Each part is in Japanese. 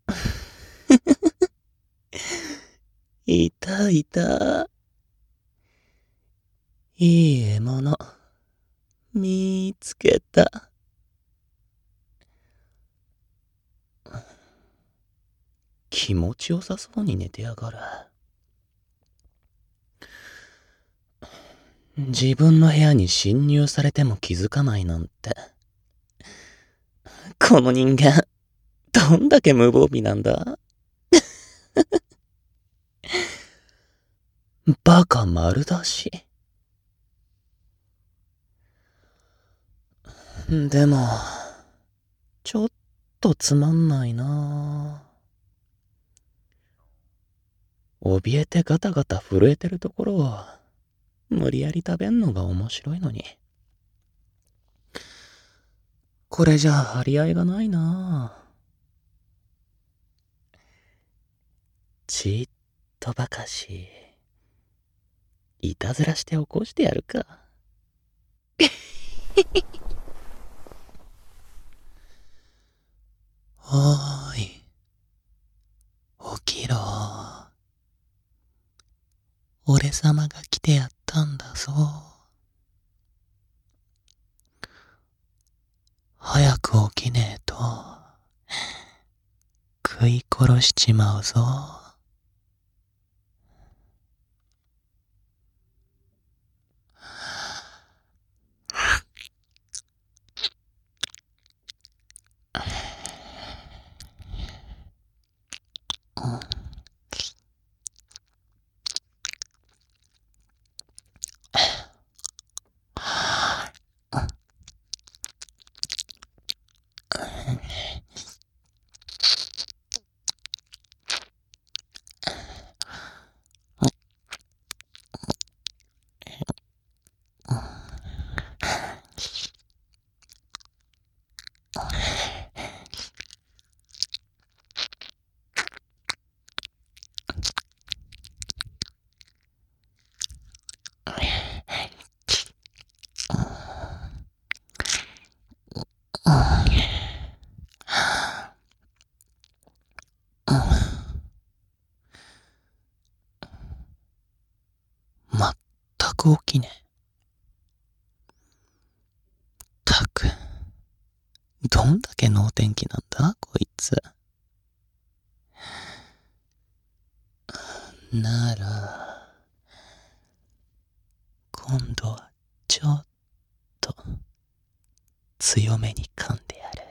いたいた。いい獲物、見つけた。気持ちよさそうに寝てやがる。自分の部屋に侵入されても気づかないなんて。この人間、どんだけ無防備なんだ。バカ丸出し。でも、ちょっとつまんないな。怯えてガタガタ震えてるところを、無理やり食べんのが面白いのに。これじゃ張り合いがないな。ちっとばかし、いたずらして起こしてやるか。おーい、起きろ。俺様が来てやったんだぞ。早く起きねえと、食い殺しちまうぞ。まったく起きねえ。たく、どんだけ能天気なんだこいつ。なら、今度はちょっと強めに噛んでやる。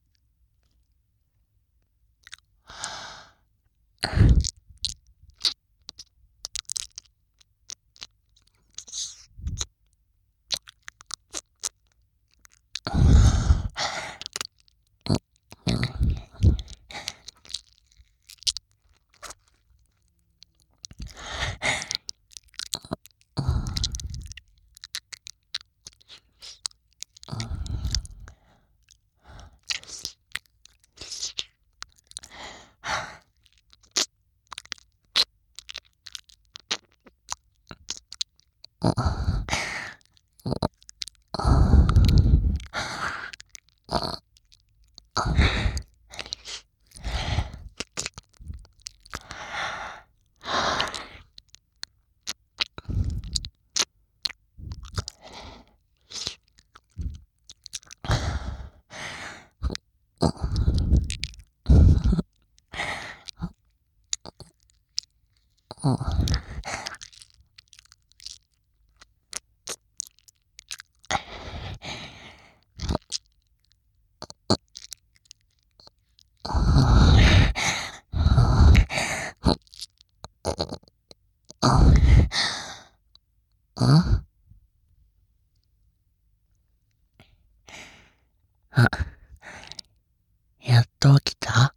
あ、やっと起きた？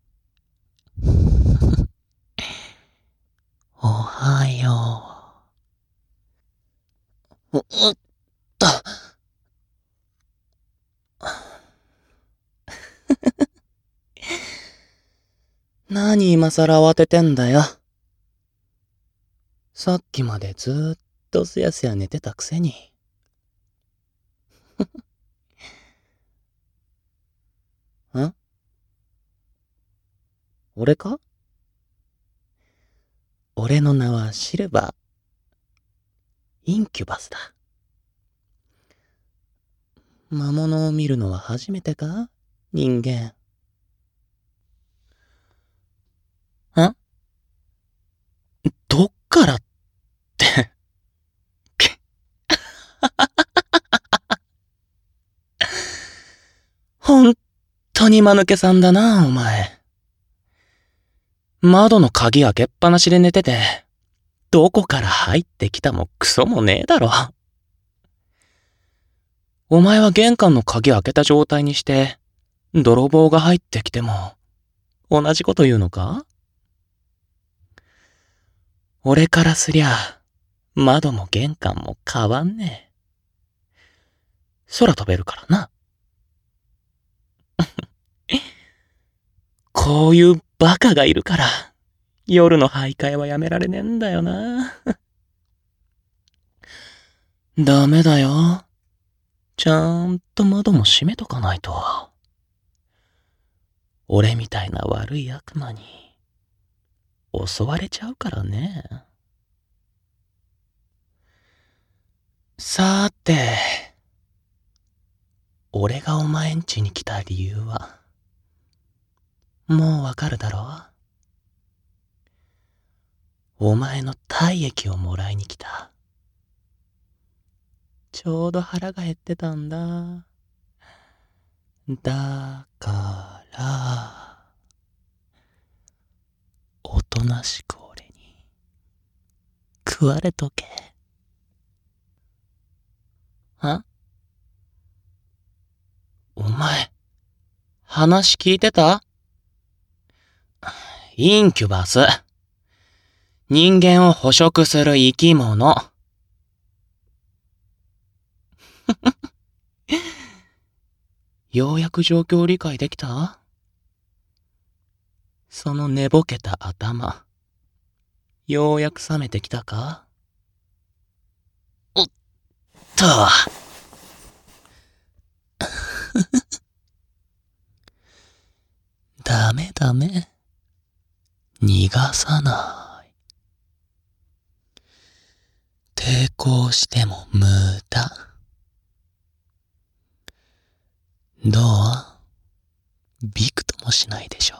おはよう。おっと。何今さら慌ててんだよ。さっきまでずーっとすやすや寝てたくせに。ん？ 俺か？俺の名はシルバー、インキュバスだ。魔物を見るのは初めてか？人間。どっからってほんとに間抜けさんだな、お前。窓の鍵開けっぱなしで寝てて、どこから入ってきたもクソもねえだろ。お前は玄関の鍵開けた状態にして、泥棒が入ってきても、同じこと言うのか？俺からすりゃ、窓も玄関も変わんねえ。空飛べるからな。こういうバカがいるから、夜の徘徊はやめられねえんだよな。ダメだよ。ちゃんと窓も閉めとかないと。俺みたいな悪い悪魔に襲われちゃうからね。さーて、俺がお前ん家に来た理由は、もうわかるだろ？お前の体液をもらいに来た。ちょうど腹が減ってたんだ。だから、おとなしく俺に食われとけ。お前、話聞いてた？インキュバス。人間を捕食する生き物。ようやく状況を理解できた？その寝ぼけた頭。ようやく覚めてきたか？おっと。ダメダメ。逃がさない。抵抗しても無駄。どう？びくともしないでしょ。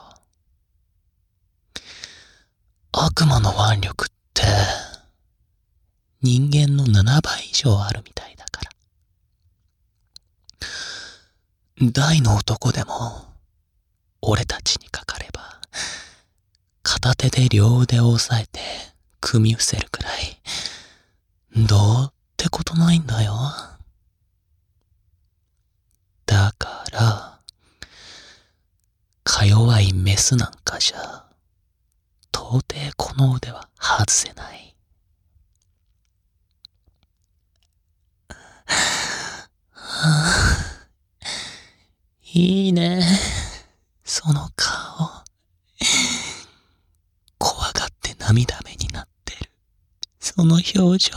悪魔の腕力って人間の7倍以上あるみたいだから。大の男でも俺たちにかかれば片手で両腕を押さえて組み伏せるくらいどうってことないんだよ。だからか弱いメスなんかじゃ到底この腕は外せない。いいね、その顔。怖がって涙目になってるその表情。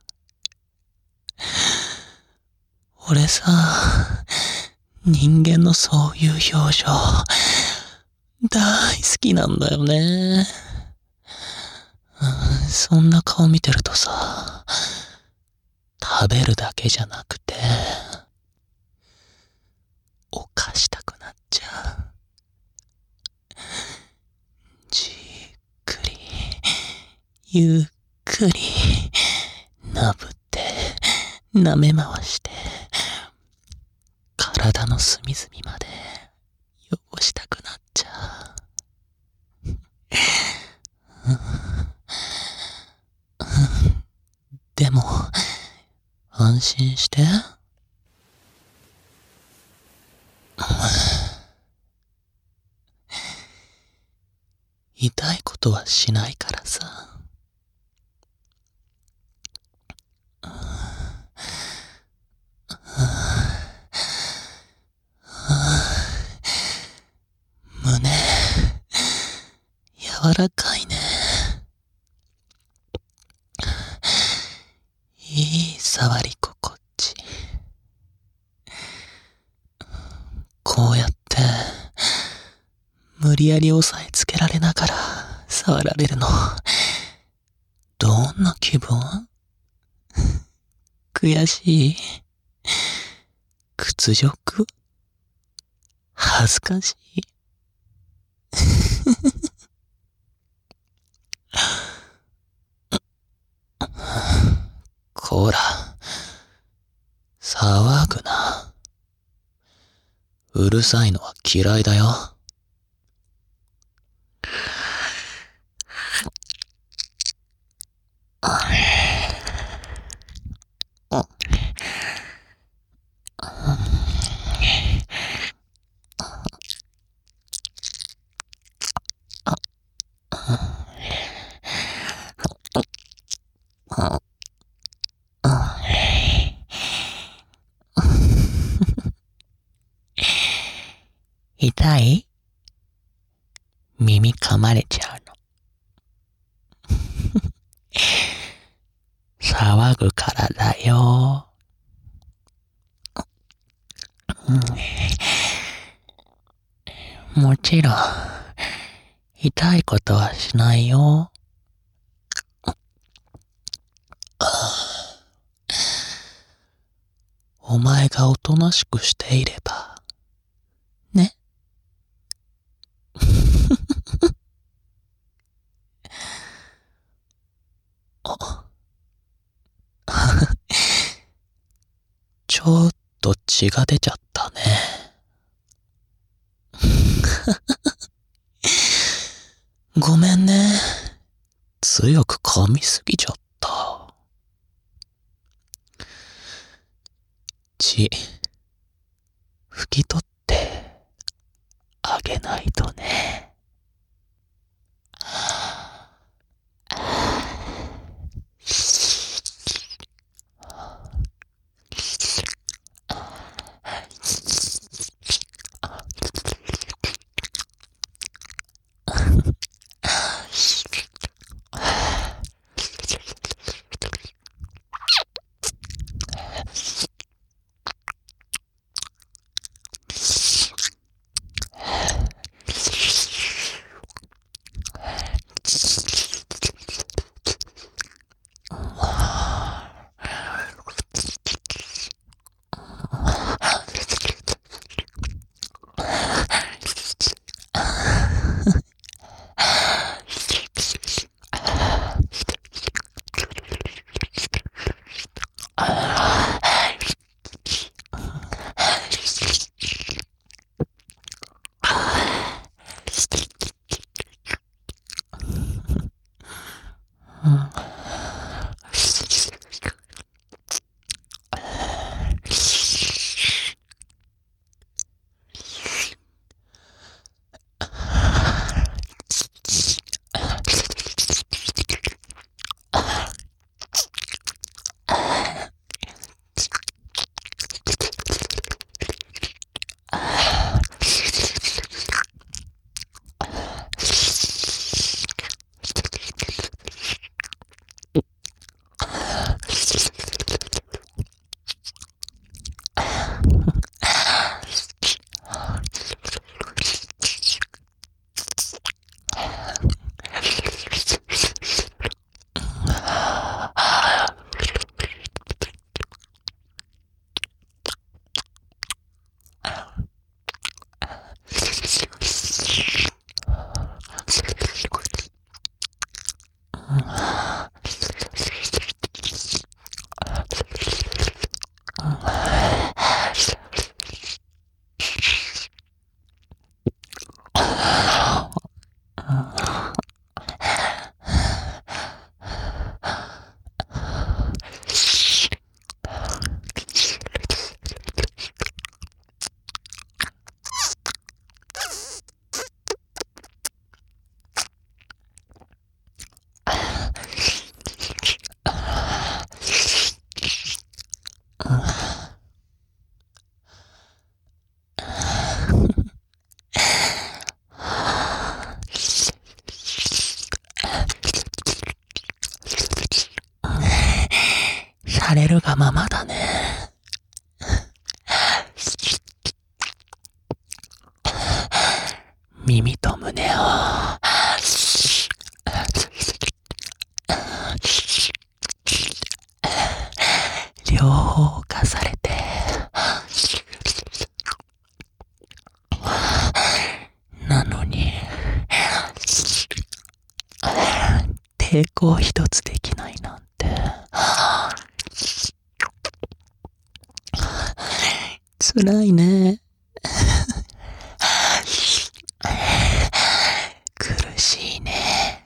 俺さ、人間のそういう表情大好きなんだよね。そんな顔見てるとさ、食べるだけじゃなくて犯したくなっちゃう。じっくりゆっくりなぶって舐め回して体の隅々まで汚したくなっちゃう。でも安心して。痛いことはしないからさ。胸柔らかいね。いい触り心地。こうやって無理やり押さえつけられながら触られるの。どんな気分？悔しい？屈辱？恥ずかしい？こら、騒ぐな。うるさいのは嫌いだよ。痛い？耳噛まれちゃうの。騒ぐからだよ。もちろん、痛いことはしないよ。お前がおとなしくしていれば、ね。ちょっと血が出ちゃったね。ごめんね。強く噛みすぎちゃった。血、拭き取ってあげないとね。されるがままだね。耳と胸よ。両方犯されて、なのに、抵抗一つできないなんて、辛いね。苦しいね。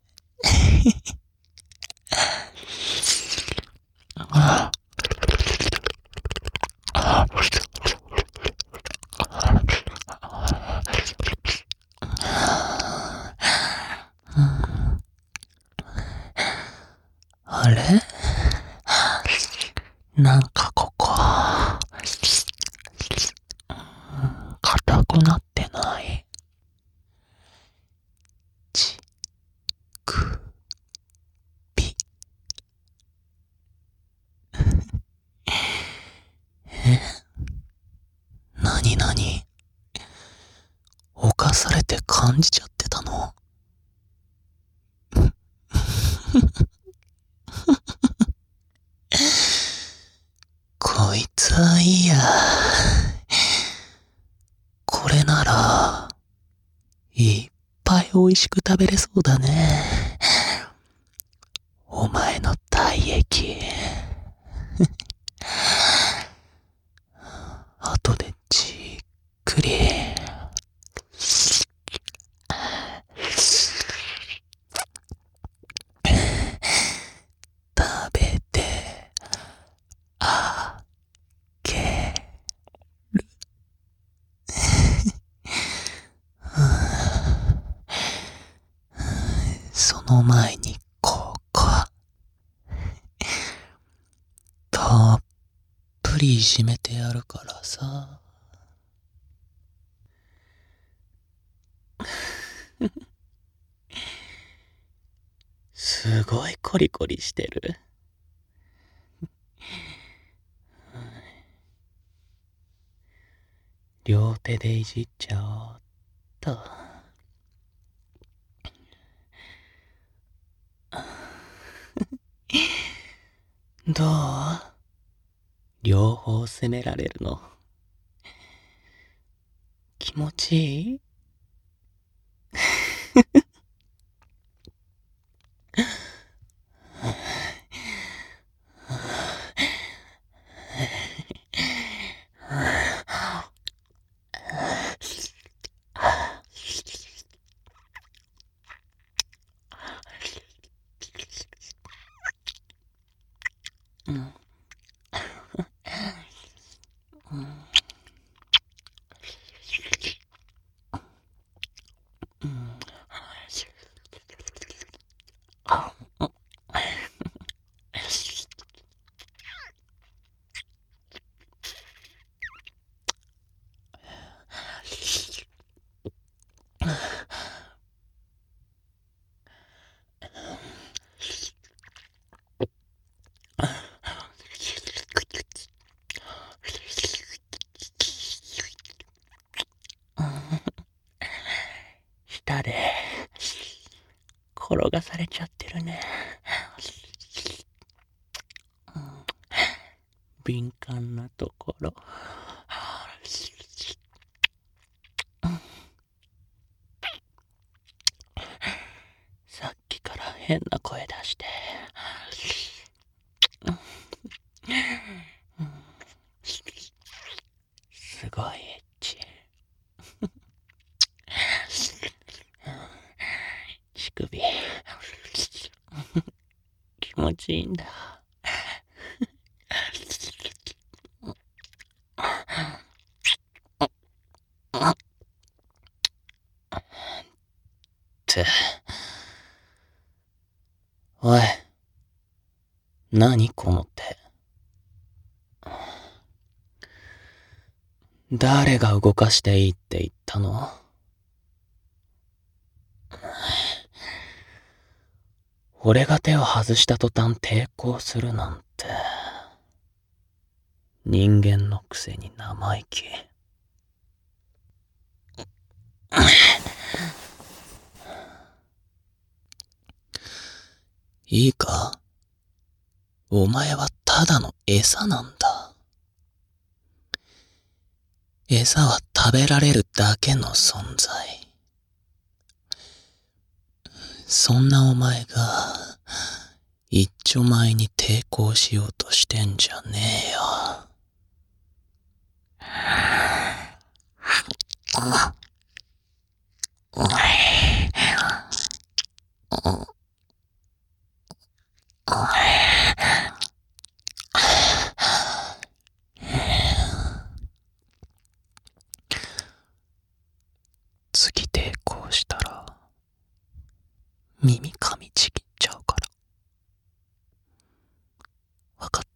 あれ？なんかここ、硬くなってない？ち、く、ぴ。なになに？犯されて感じちゃってたの？こいつはいいや。これなら、いっぱい美味しく食べれそうだね。お前の体液。後でじっくり。食べて、あげる。その前にここ、たっぷりいじめてやるからさ。すごいコリコリしてる。両手でいじっちゃおうっと。どう？両方責められるの気持ちいい？うん。舌で転がされちゃってるね。敏感なところ。さっきから変な声出して。すごいエッチ。乳首。気持ちいいんだ。おい、何この手。誰が動かしていいって言ったの？俺が手を外した途端抵抗するなんて。人間のくせに生意気。 いいか、お前はただの餌なんだ。餌は食べられるだけの存在。そんなお前が、一丁前に抵抗しようとしてんじゃねえよ。次抵抗したら、耳噛みちぎっちゃうから。わかった？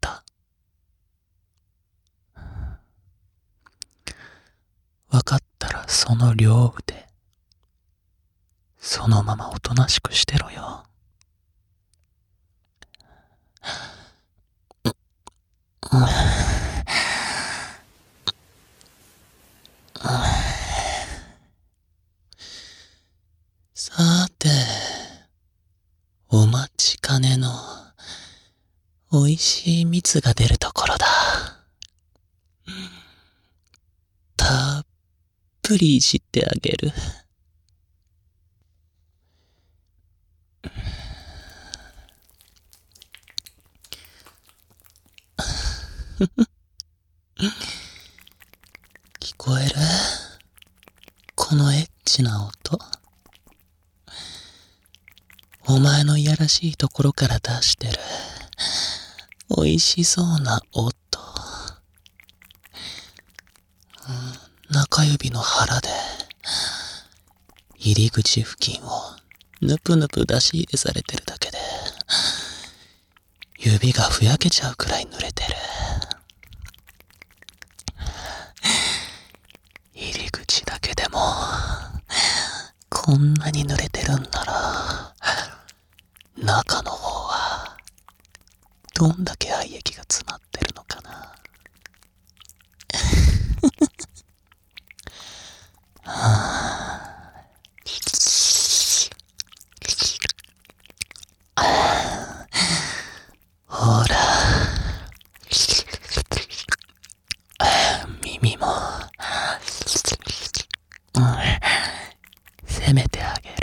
わかったらその両腕、そのままおとなしくしてろよ。さて、お待ちかねの美味しい蜜が出るところだ。たっぷりいじってあげる。聞こえる？このエッチな音。お前のいやらしいところから出してる美味しそうな音。中指の腹で入り口付近をぬぷぬぷ出し入れされてるだけで指がふやけちゃうくらい濡れてる。入り口だけでもこんなに濡れてるんなら中の方はどんだけ愛液が詰まってるのかな。ほら、耳も、せめてあげる。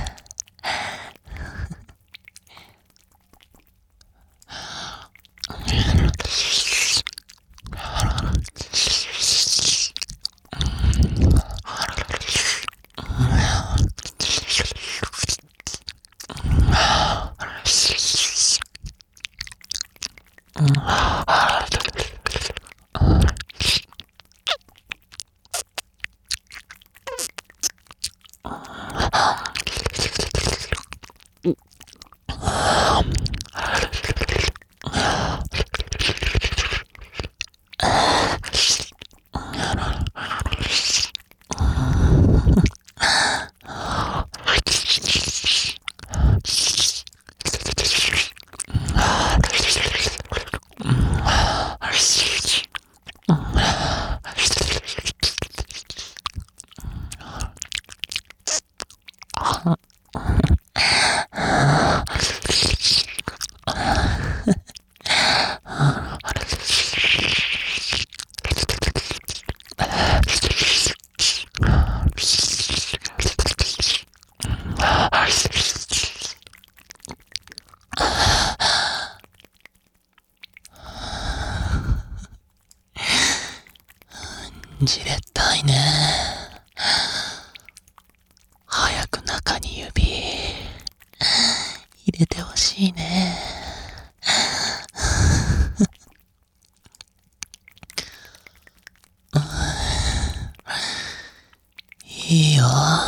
じれったいね。早く中に指入れてほしいね。いいよ。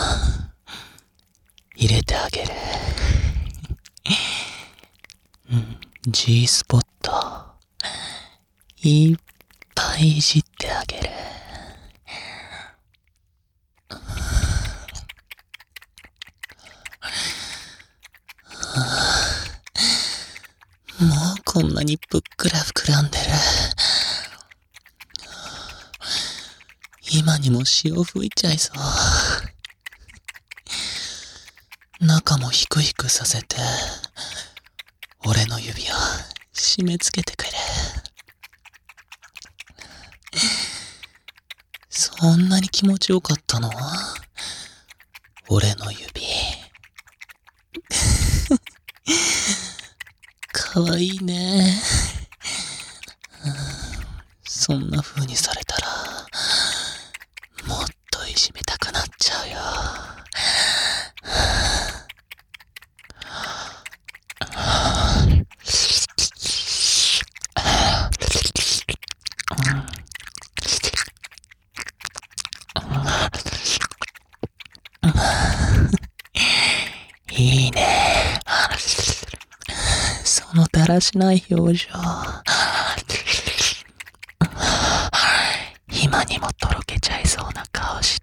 入れてあげる。G スポットいっぱいいじってあげる。もうこんなにぷっくら膨らんでる。今にも潮吹いちゃいそう。中もヒクヒクさせて俺の指を締め付けてくれ。そんなに気持ちよかったの？俺の指。かわいいね。そんな風にされたら、もっといじめたくなっちゃうよ。いいね。そのだらしない表情。今にもとろけちゃいそうな顔して。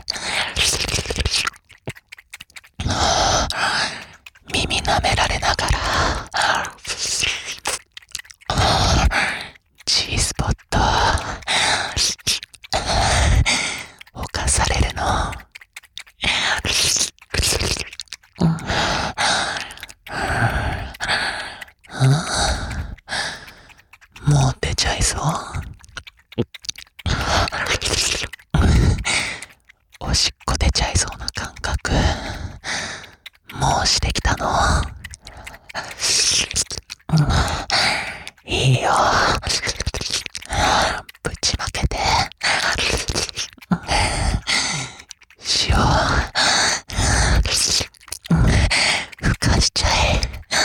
耳舐められながら。G スポット。犯されるの。もう出ちゃいそう。おしっこ出ちゃいそうな感覚。もうしてきたの？いいよ。ぶちまけて。塩。ふかしちゃえ。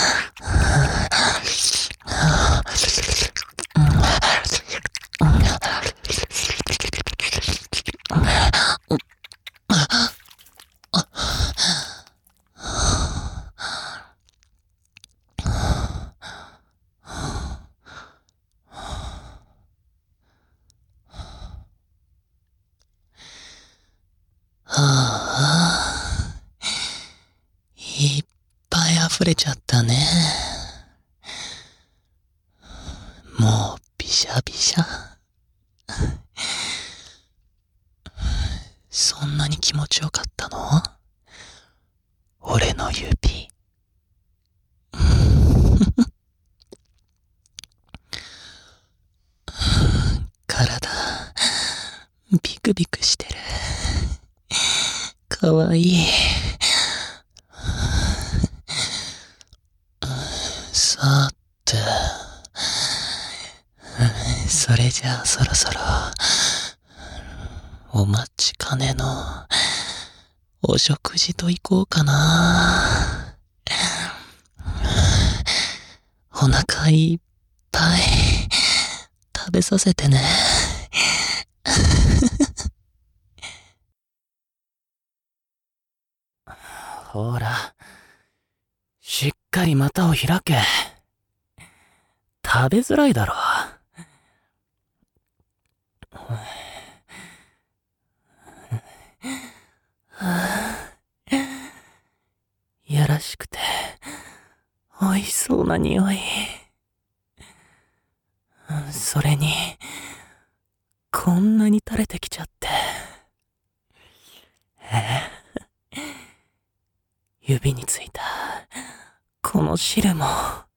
いっぱい溢れちゃったね。もうびしゃびしゃ。そんなに気持ちよかったの？俺の指。体、ビクビクしてる。かわいい。さて、それじゃあそろそろ、お待ちかねの、お食事と行こうかな。お腹いっぱい、食べさせてね。ほら、しっかり股を開け。食べづらいだろ。いやらしくて、美味しそうな匂い。それに、こんなに垂れてきちゃって。指についた、この汁も。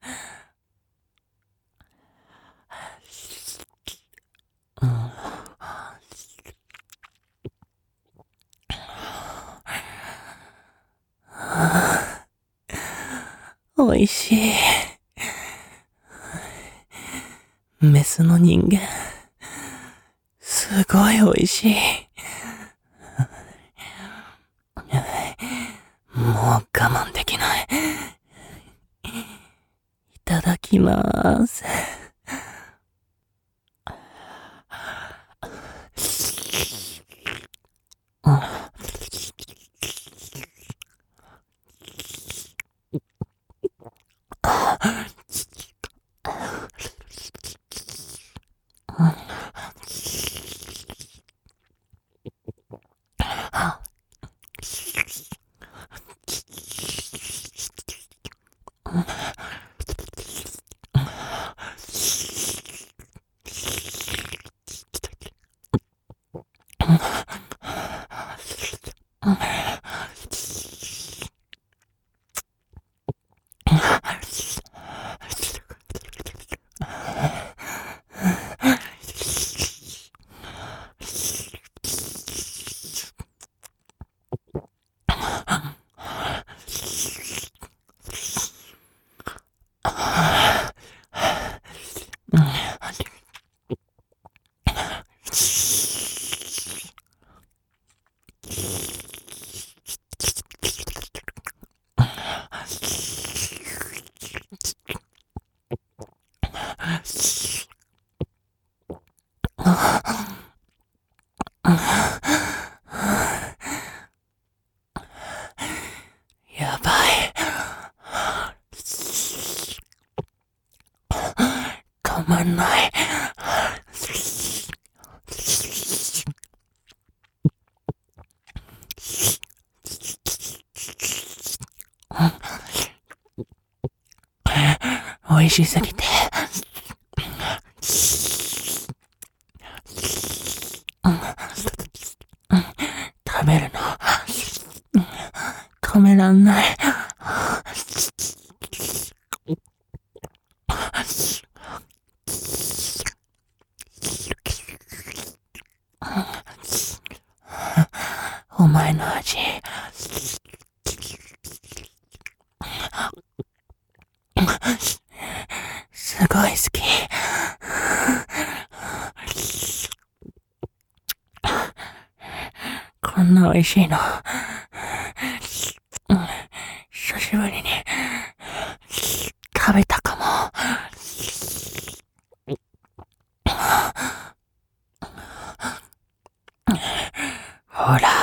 美味しい。メスの人間、すごい美味しい。もう我慢できない。いただきまーす。 まんない。美味しすぎて。食べるの止めらんない。お前の味、すごい好き。こんな美味しいの、久しぶりに食べたかも。ほら、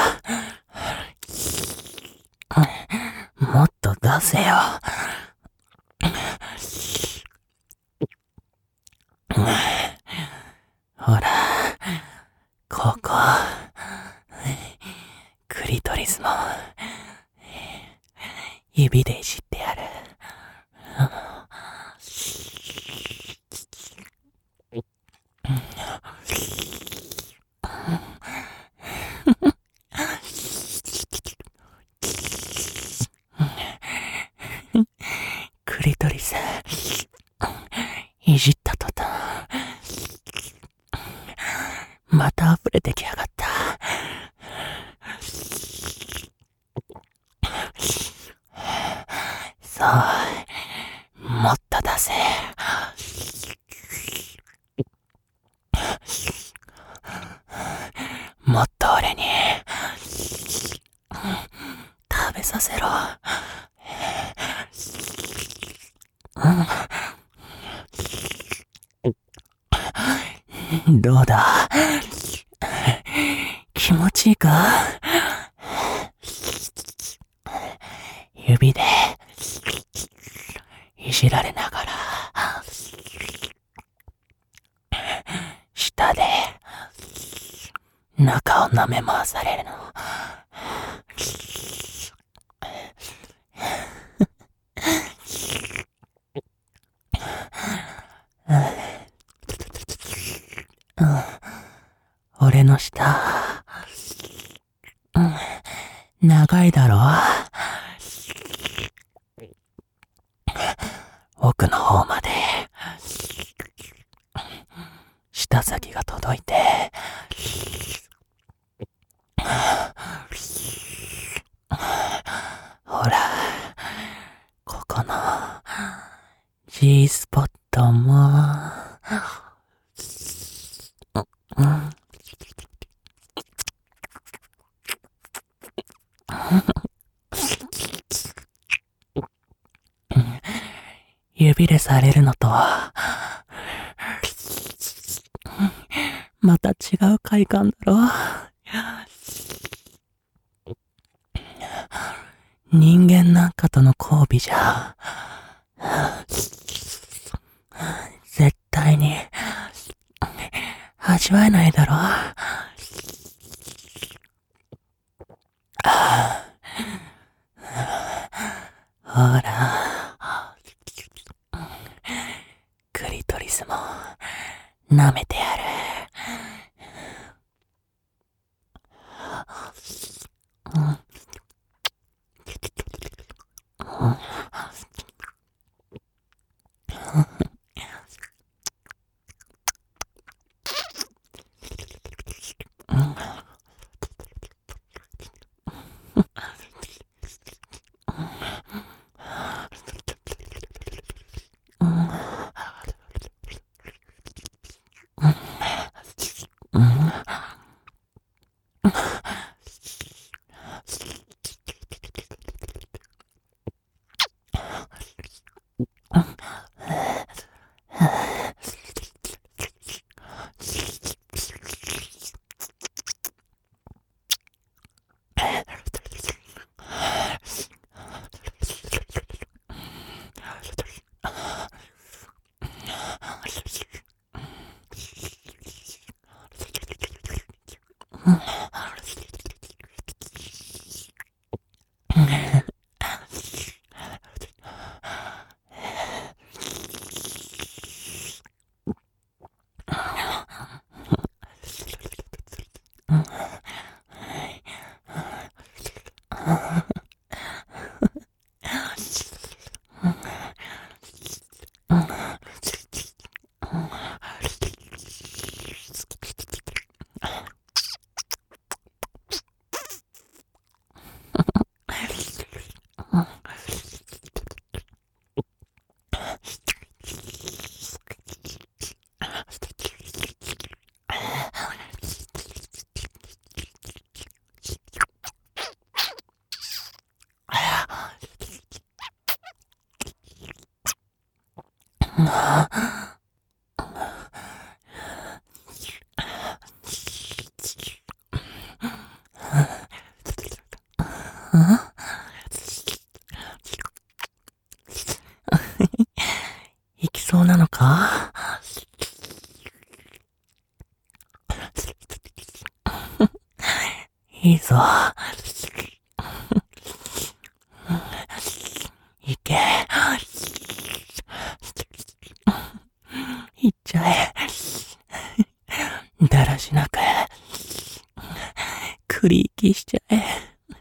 もっと出せよ。ほら、ここ、クリトリスも、指でいじってやる。クリトリス、いじった途端、また溢れてきやがった。そう、もっと出せ。もっと俺に、食べさせろ。どうだ、気持ちいいか？指でいじられながら、舌で中を舐め回されるの。俺の舌、長いだろ？奥の方まで舌先が届いて、ほら、ここの G スポットも、指でされるのとは、また違う快感だろ。人間なんかとの交尾じゃ、絶対に味わえないだろ。ほら、クリトリスも舐めてやる。 行きそうなのか？いいぞ。行け。行っちゃえ。だらしなく。クリーキーしちゃえ。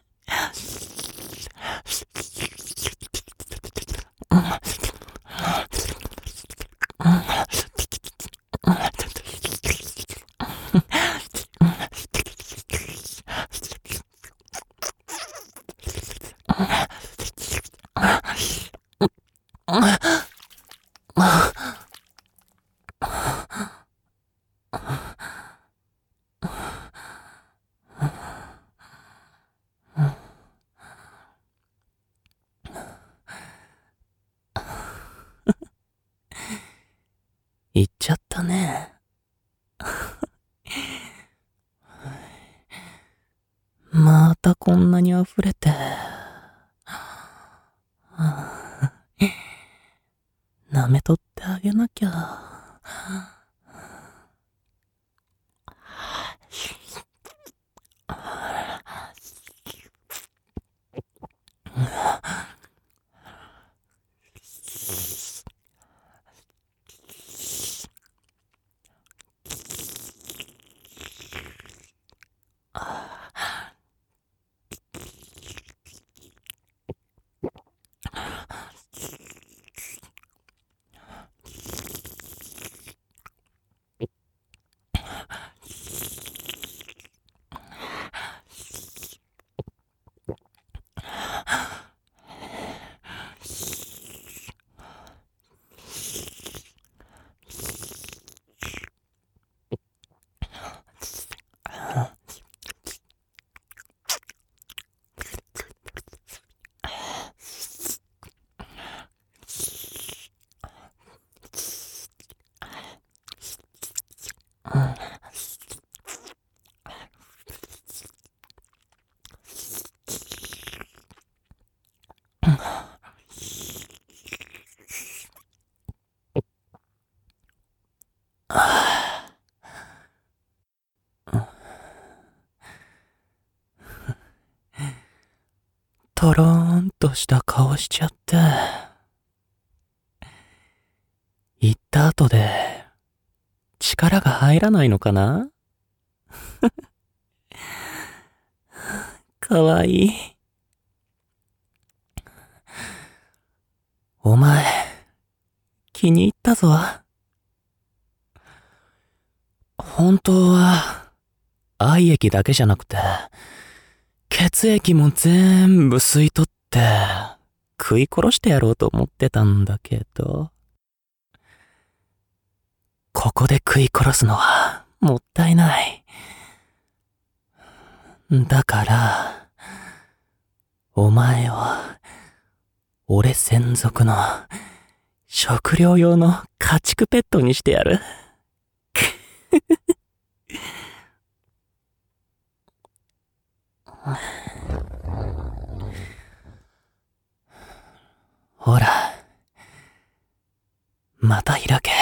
行っちゃったね。またこんなに溢れて。舐めとってあげなきゃ。とろーんとした顔しちゃって。行った後で力が入らないのかな？かわいい。お前、気に入ったぞ。本当は、愛液だけじゃなくて、血液も全部吸い取って、食い殺してやろうと思ってたんだけど、ここで食い殺すのはもったいない。だから、お前を、俺専属の食料用の家畜ペットにしてやる。ほら、また開け。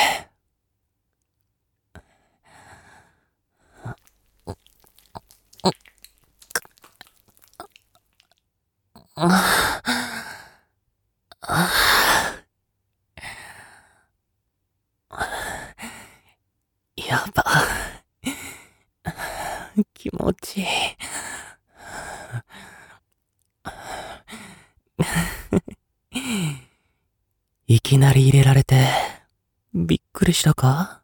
やば。気持ちいい。 いきなり入れられて、びっくりしたか？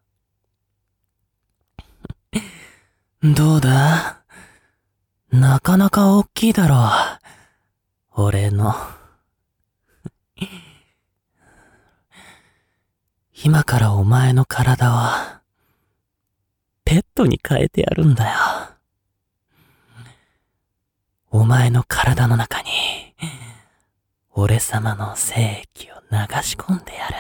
どうだ？なかなか大きいだろう。俺の。今からお前の体は、ペットに変えてやるんだよ。お前の体の中に、俺様の精液を流し込んでやる。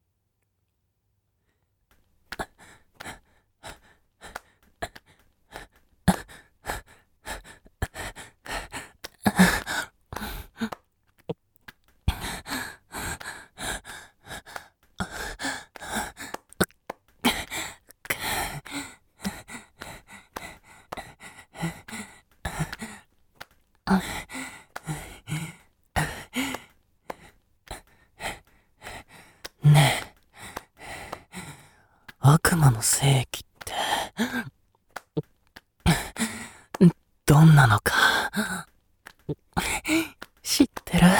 ねえ、悪魔の精液って、どんなのか、知ってる？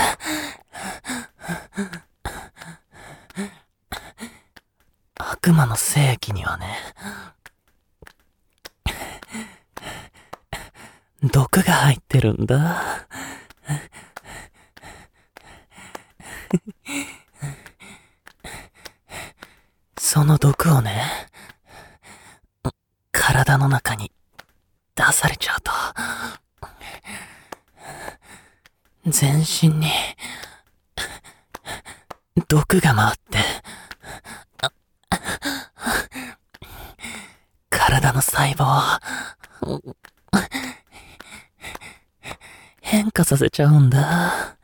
悪魔の精液にはね、毒が入ってるんだ。その毒をね、体の中に出されちゃうと、全身に毒が回って、体の細胞を変化させちゃうんだ。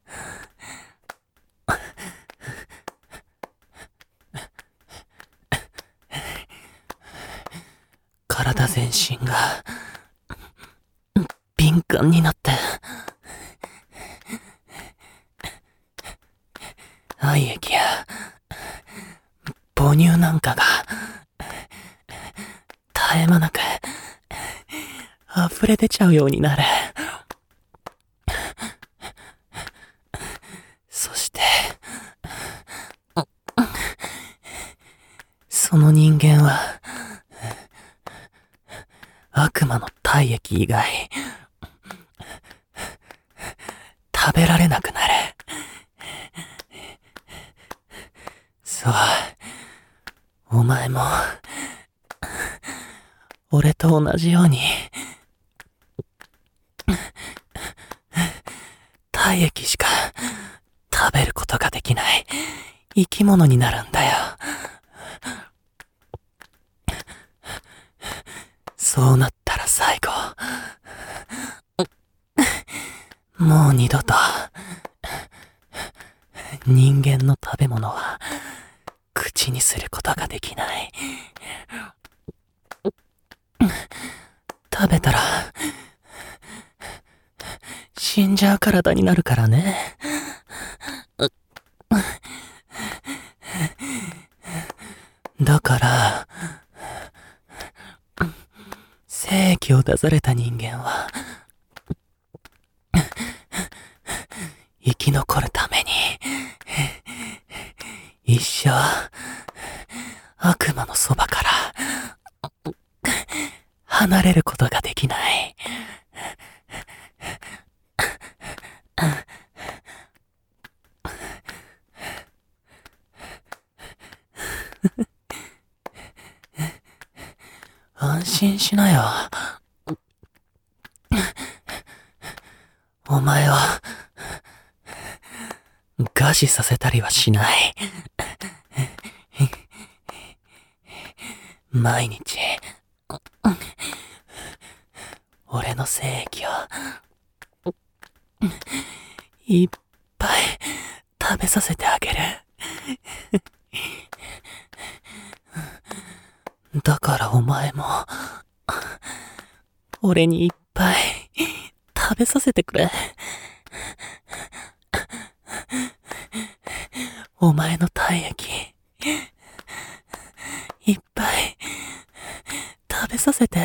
体全身が敏感になって、愛液や母乳なんかが絶え間なく溢れ出ちゃうようになる。そしてその人間は悪魔の体液以外食べられなくなる。そう、お前も俺と同じように体液しか食べることができない生き物になるんだよ。そうなったら最後、もう二度と人間の食べ物は口にすることができない。食べたら死んじゃう体になるからね。だから精液を出された人間は生き残るために一生悪魔のそばから離れることができない。安心しなよ。お前を餓死させたりはしない。毎日俺の精液をいっぱい食べさせてあげる。だからお前も俺にいっぱい食べさせてくれ。お前の体液いっぱい食べさせて。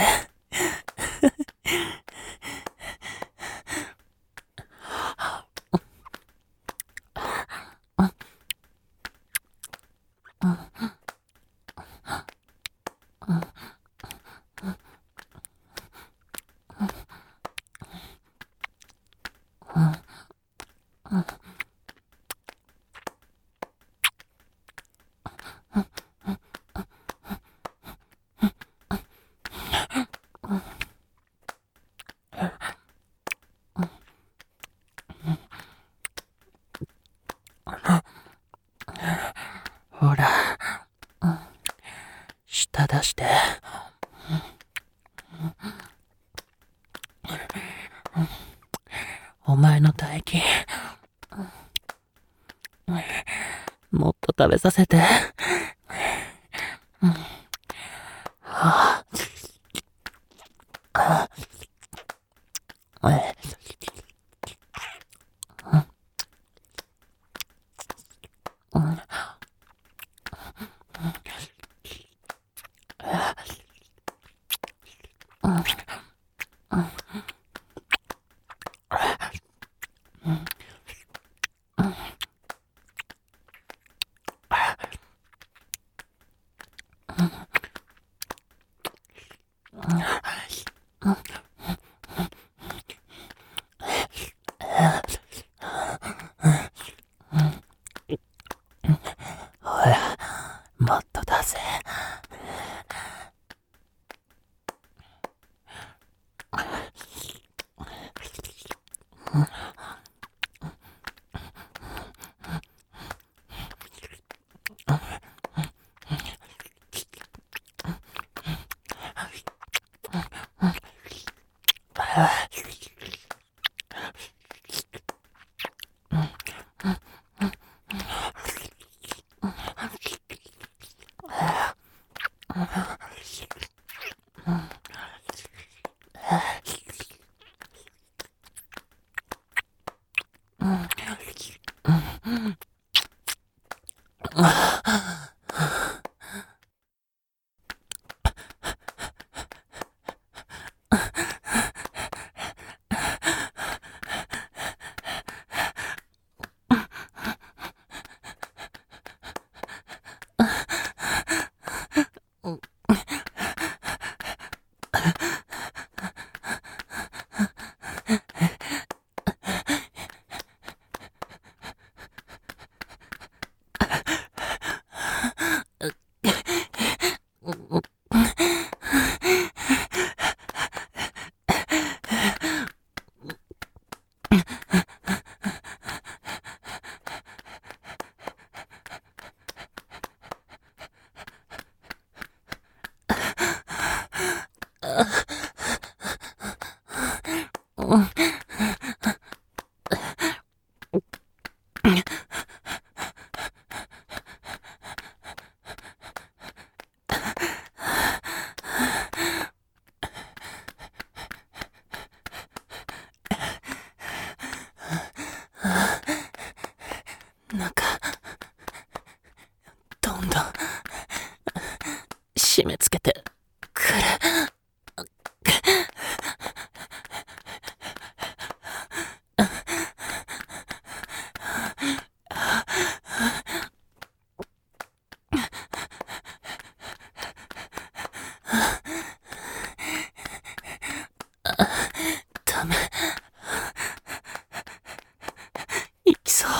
ほら、舌出して。お前の唾液、もっと食べさせて。ほら、もっと出せ。なんか、どんどん、締め付けてくる。ダメ。行きそう。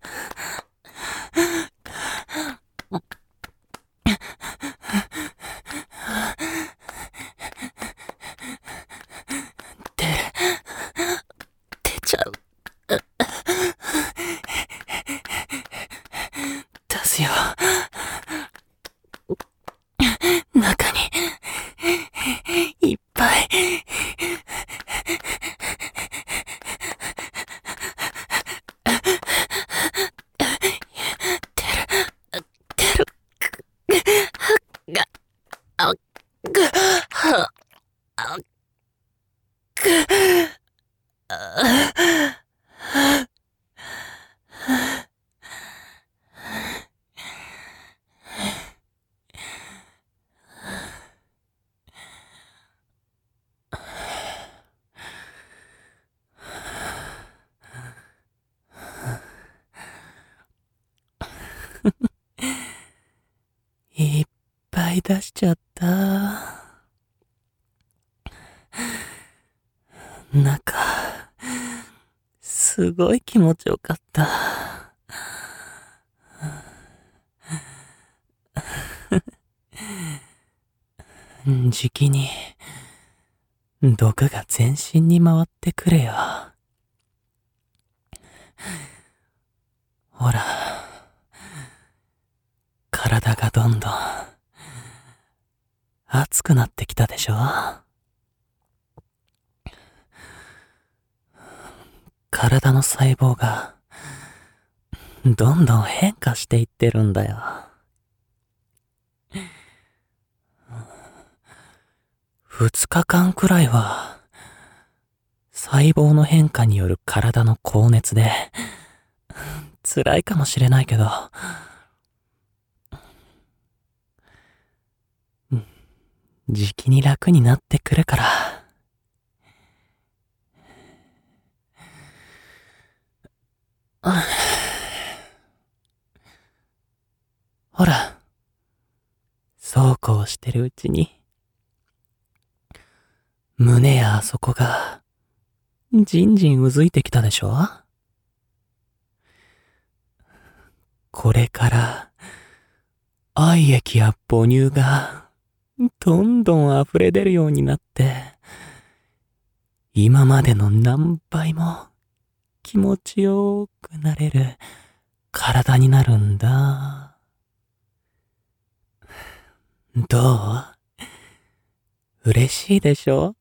出ちゃう。出すよ。中に、いっぱい。出る。が、あ、ぐ、は、あ、ぐ、いっぱい出しちゃった。中、すすごい気持ちよかった。じきに、毒が全身に回ってくれよ。ほら、体がどんどん、熱くなってきたでしょ。体の細胞が、どんどん変化していってるんだよ。2日間くらいは、細胞の変化による体の高熱で、辛いかもしれないけど、じきに楽になってくるから。ほら、そうこうしてるうちに、胸やあそこが、じんじんうずいてきたでしょ。これから、愛液や母乳が、どんどん溢れ出るようになって、今までの何倍も気持ちよくなれる体になるんだ。どう？嬉しいでしょ？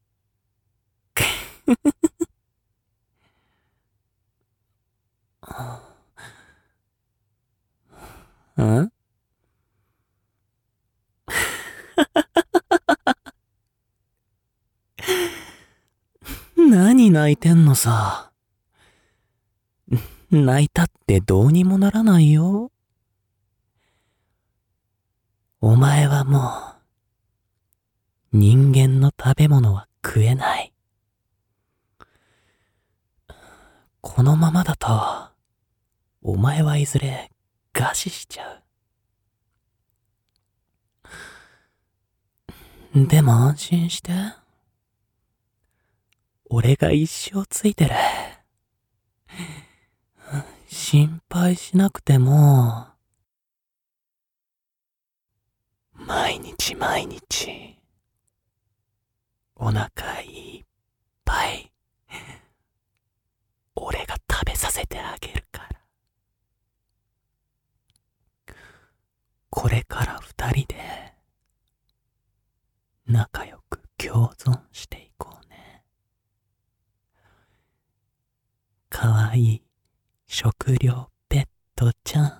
ん？何泣いてんのさ。泣いたってどうにもならないよ。お前はもう、人間の食べ物は食えない。このままだと、お前はいずれ餓死しちゃう。でも安心して。俺が一生ついてる。心配しなくても、毎日毎日、お腹いっぱい、俺が食べさせてあげるから。これから二人で、仲良く共存していこうね。かわいい食料ペットちゃん。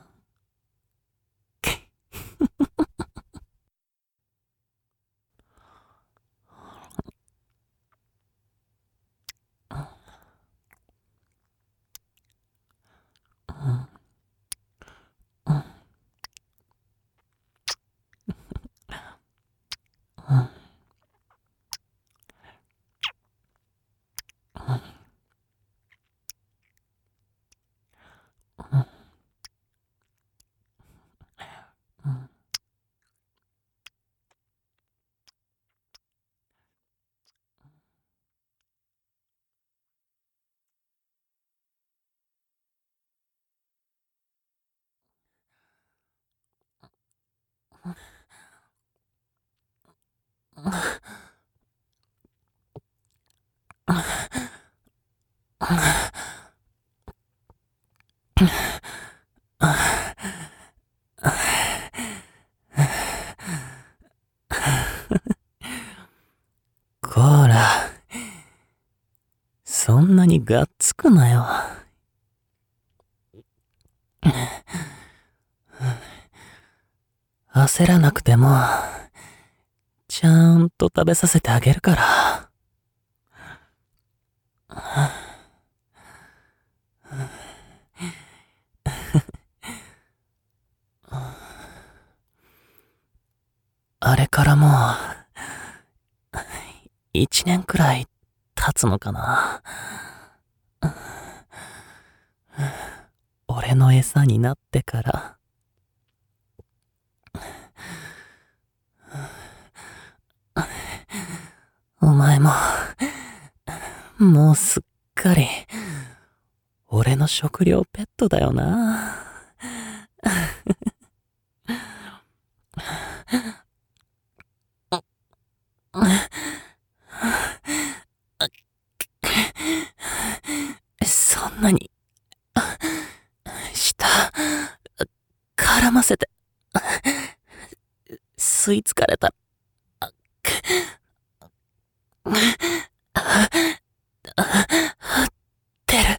こら、そんなにがっつくなよ。焦らなくても、ちゃんと食べさせてあげるから。あれからもう、1年くらい経つのかな。俺の餌になってから。お前も、もうすっかり、 俺の食料ペットだよな。そんなに、舌、絡ませて、吸い付かれた。てる。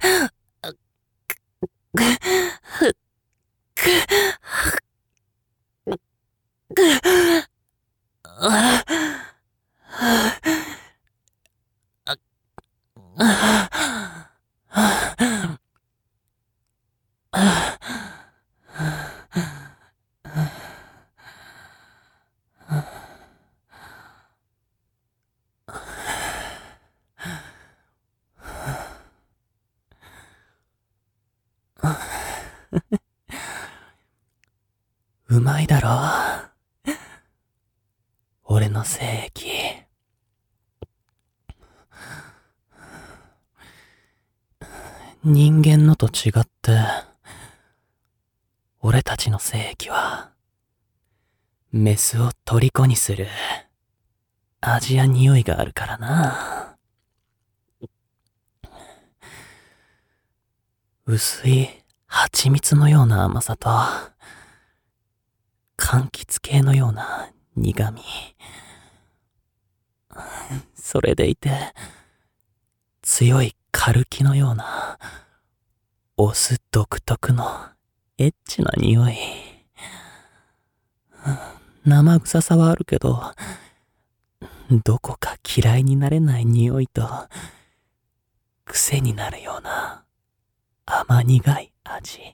うまいだろ。俺の精液。人間のと違って、俺たちの精液は、メスを虜にする味や匂いがあるからな。薄い蜂蜜のような甘さと、柑橘系のような苦味。それでいて、強いカルキのような、オス独特のエッチな匂い。生臭さはあるけど、どこか嫌いになれない匂いと、癖になるような甘苦い味。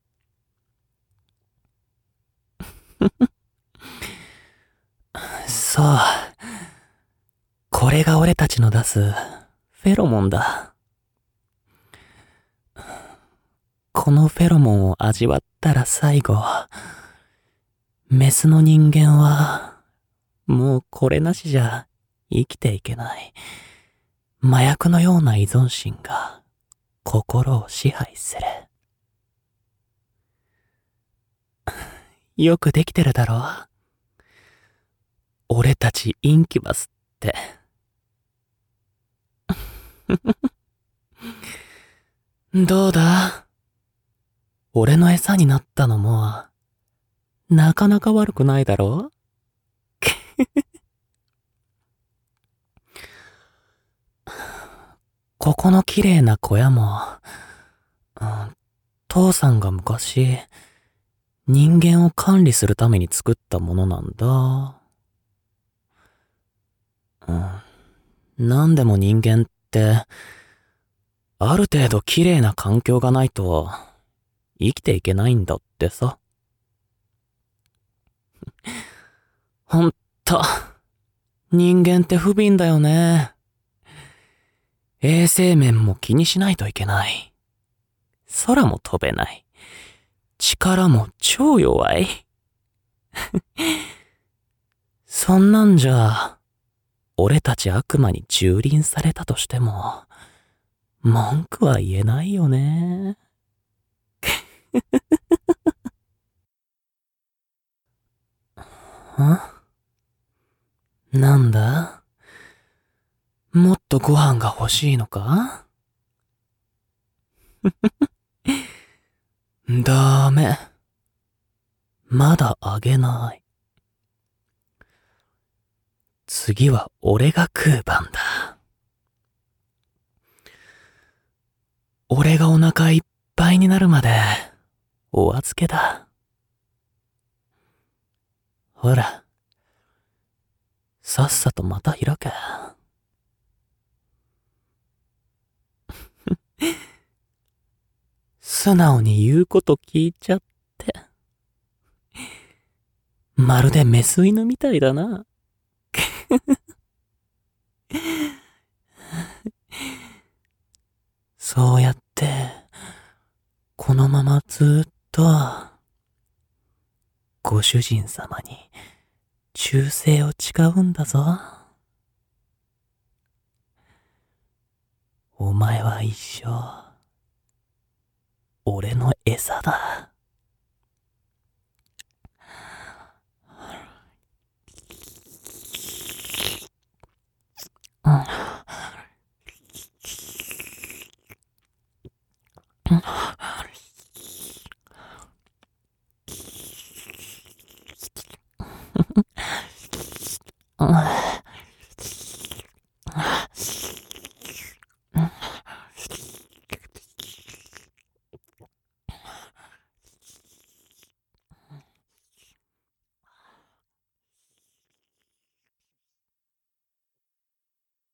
そう。これが俺たちの出すフェロモンだ。このフェロモンを味わったら最後、メスの人間は、もうこれなしじゃ生きていけない。麻薬のような依存心が心を支配する。よくできてるだろ。俺たちインキュバスって。どうだ？俺の餌になったのも、なかなか悪くないだろ？ここの綺麗な小屋も、父さんが昔、人間を管理するために作ったものなんだ。なんでも人間って、ある程度綺麗な環境がないと、生きていけないんだってさ。ほんと、人間って不憫だよね。衛生面も気にしないといけない。空も飛べない。力も超弱い。そんなんじゃ、俺たち悪魔に蹂躙されたとしても、文句は言えないよね。なんだ？もっとご飯が欲しいのか？ダメ。まだあげない。次は俺が食う番だ。俺がお腹いっぱいになるまでお預けだ。ほら、さっさとまた開け。素直に言うこと聞いちゃって。まるでメス犬みたいだな。そうやって、このままずっと、ご主人様に忠誠を誓うんだぞ。お前は一生、 餌だ。